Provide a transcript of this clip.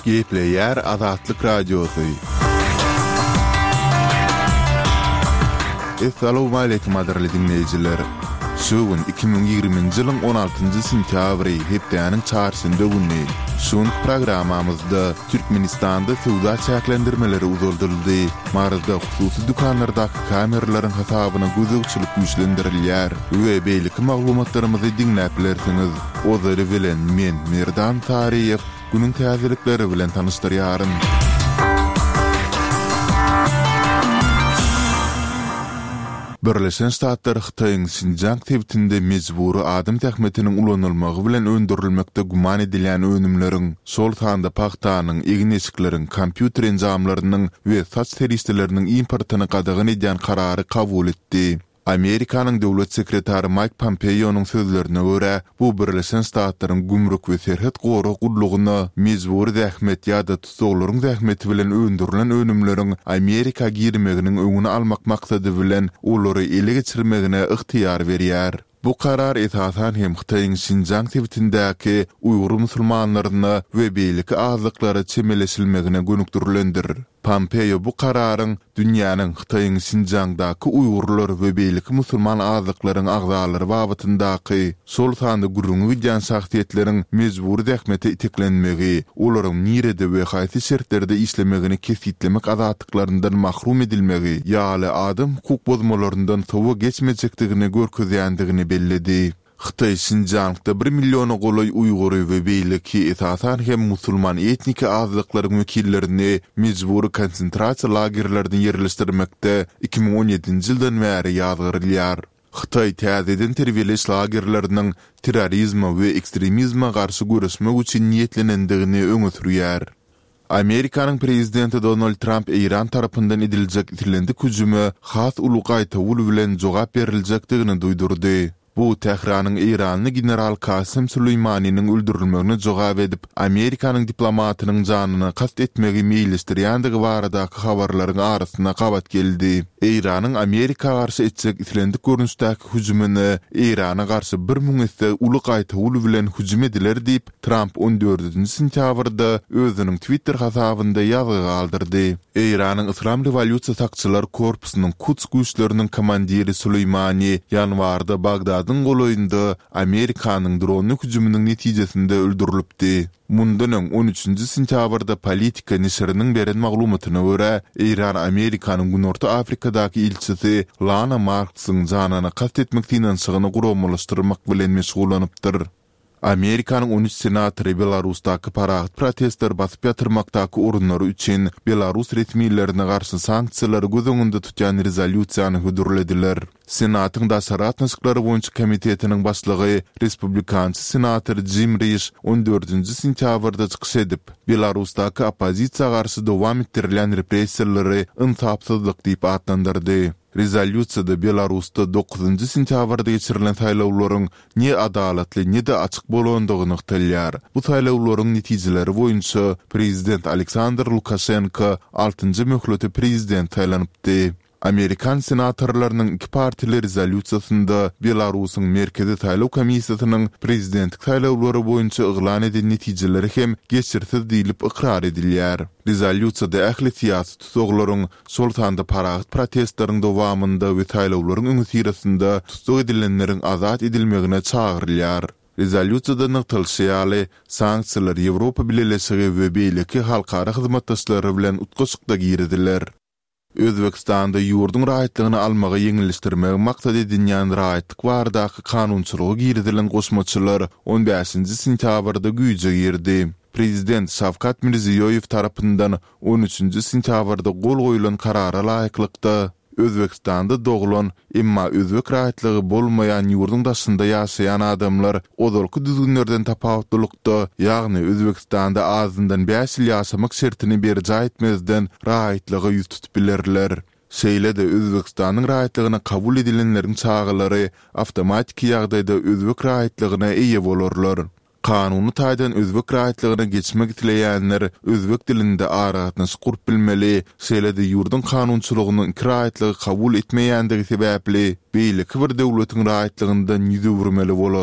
Gepleyer Azatlyk Radiosu. Assalamu alaykum aderli dinleyijiler. Şugun 2020-nji ýylyň 16-njy sentýabry hepdeniň çarşynda günü. Şuň programamyzda Türkmenistanda sowda çäklendirmeleri uzulduruldy. Marazda hususy dükanlardaky kameralaryň hasabyna gözegçilik güýçlendirilýär. We beýlik maglumatlarymyzy dinläp bilersiňiz. Ozary bilen men Merdan Tariýew günüň täzelikleri bilen tanışdyrýarym. Birleşen Ştatlar Hytaýyň Sinjang tebitinde mejburi adam tähmetiniň ulanylmagy bilen öndürilmekde guman edilen önümleriň, şol sanda paxtanyň, egneşikleriň, kompýuter enjamlarynyň we saç teristeleriniň importyny gadagyn edýän karary kabul etdi. Amerikanyň döwlet sekretary Mike Pompeo'nun sözlerine göre bu Birleşen Ştatlaryň gümrük we serhet goru gullugyny mejburi zähmet ýa-da tutuklaryň zähmeti bilen öndürilen önümleriň Amerika girmeginiň öňüni almak maksady bilen olary ele geçirmegine ihtiýar berýär. Bu karar esasan hem Hytaýyň Sinjang tebitindäki Uýgur musulmanlaryny we beýleki azlyklary çemeleşilmegine gönükdirilendir. Pompeo bu kararyň dünýäniň Hytaýyň Sinjangdaky Uýgurlar we beýleki musulman azlyklaryň agzalary babyndaky şol sanda gurrungy bilýän şahsiýetleriň mejburi zähmete iteklenmegi, olaryň nirede we haýsy şertlerde işlemegini kesitlemek azatlyklarynyň mahrum edilmegi ýaly adam hukuk bozmalaryndan sowa geçmejekdigini görkezýändigini belledi. Hytaý Sinjangda 1 milyona golay Uýgury we beýleki esasan hem musulman etniki azlyklaryň wekillerini mejburi konsentrasiýa lagerlerinden ýerleşdirmekde 2017-nji ýyldan bäri ýazgyrylýar. Hytaý täzeden terbiyeleş lagerleriniň terrorizme we ekstremizme garşy görüşmek üçin niýetlenendigini öňe sürýär. Amerikanyň prezidenti Donald Trump İran tarapyndan ediljek itilendik hüjüme has uluqay tawul bilen jogap beriljekdigini duýdurdy. Bu Tehranyň İranly general Kasym Süleýmanynyň öldürilmegine jogap edip, Amerikanyň diplomatynyň janyny kast etmegi meýilişdirýändigi baradaky habarlaryň arasyna gabat geldi. İranyň Amerika garşy etjek itilendik görnüşdäki hüjümini Irana garşy 1000 esse uluqay tawul bilen hüjüm ediler diýip Trump 14-nji sentýabrda özüniň Twitter hasabynda ýazygy galdyrdy. İranyň Islam Rewolýusiýa sakçylar korpusynyň Quds güýçleriniň komandiri Süleýmany ýanwarda Bagdadyň goloýynda Amerikanyň dronly hüjüminiň netijesinde öldürilipdi. Mundan 13-nji sentýabrda Politika nesriniň beren maglumatyna görä, İran Amerikanyň Günorta Afrikadaky ilçisi Lana Marksyň janyna kast etmek finansygyny guramlaşdyrmak bilen meşgulanypdyr. Amerikanyň 13 senatory Belarusdaky parahat protestler basyp ýatyrmakdaky urunlary üçin Belarus resmiýetlerine garşy sanksiýalary göz öňünde tutýan rezolýusiýany hödürlediler. Senatyň daşarat nyşklary boýunça komitetiniň başlygy Respublikansy senator Jim Risch 14-nji sentýabrda çykyş edip, Belarusdaky opozisiýa garşy dowam ettirilen repressiýalary insapsyzlyk diýip adlandyrdy. Rezolýusiýada Belarusda 9-njy sentýabrda geçirilen saýlawlaryň ne adalatly ne de açyk bolandygyny ýaýdylýar. Bu saýlawlaryň netijeleri boýunça prezident Aleksandr Lukashenko 6-njy möhlete prezident saýlanypdy. Amerikan senatorlarynyň iki partili rezolýusiýasynda Belarusyň merkezi saýlaw komissiýasynyň prezidentlik saýlawlary boýunça yglan edilen netijeleri hem geçirsiz diýilip ikrar edilýär. Rezolýusiýada ähli siýasy tutuklaryň şol sanda parahat protestlaryň dowamynda we saýlawlaryň öňü sirasynda tutuk edilenleriň azat edilmegine çagyrylýar. Rezolýusiýada nykdylşy sanksiýalar Ýewropa Birleşigi we beýleki halkara hyzmatdaşlary bilen utgaşykda girdiler. Özbekistanda ýurdun rahatlygyny almagy ýeňilişdirmek maksat edilýän rahatlyk baradaky kanunçylygy girdilen goşmaçylar 15-nji sentýabrda güýje girdi. Prezident Şavkat Mirziýoýew tarapyndan 13-nji sentýabrda gol goýulan karara laýyklykda Özbekistanda doglan, emma özbek rahatlygy bolmaýan ýurdun daşynda ýaşaýan adamlar ozalky düzgünlerden tapawutlykda, ýagny Özbekistanda azyndan 5 ýyl ýaşamak şertini berja etmezden rahatlyga ýüz tutup bilerler. Şeýle de Özbekistanyň rahatlygyna kabul edilenleriň çağılary awtomatik ýagdaýda özbek rahatlygyna eýe bolarlar. Kanuny taýdan özbek rahatlygyna geçmek dileýänler özbek dilinde aragatnaşyk gurup bilmeli, şeýle-de ýurdun kanunçylygyny rahatlygy kabul etmeýändigi sebäpli beýleki bir döwletiň rahatlygyndan ýüze wurmaly bolar.